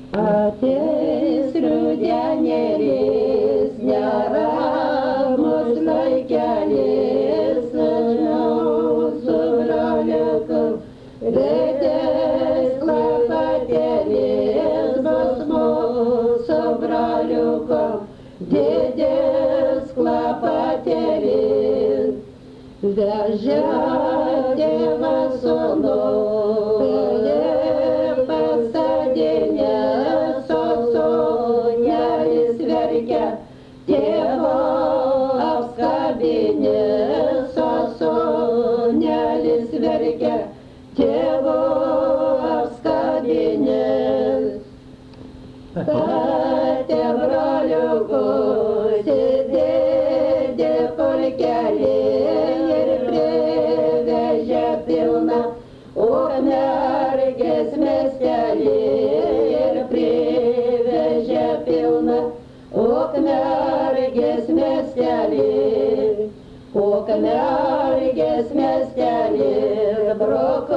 Ateis rudenėlis, neramus laikelis, mūsų broliukų, didis klapatėlis, bus mūsų broliukų, didis klapatėlis. Vežė tėvas sūnų, pasadinės, o sūnelis verkia, tėvo apskabinės, o sūnelis verkia, tėvo apskabinės. Patė broliukų, sėdėdė pulkelį ir privežė pilną Ukmergės miestelį ir privežė pilną Ukmergės miestelį. Ukmergės miestelį broko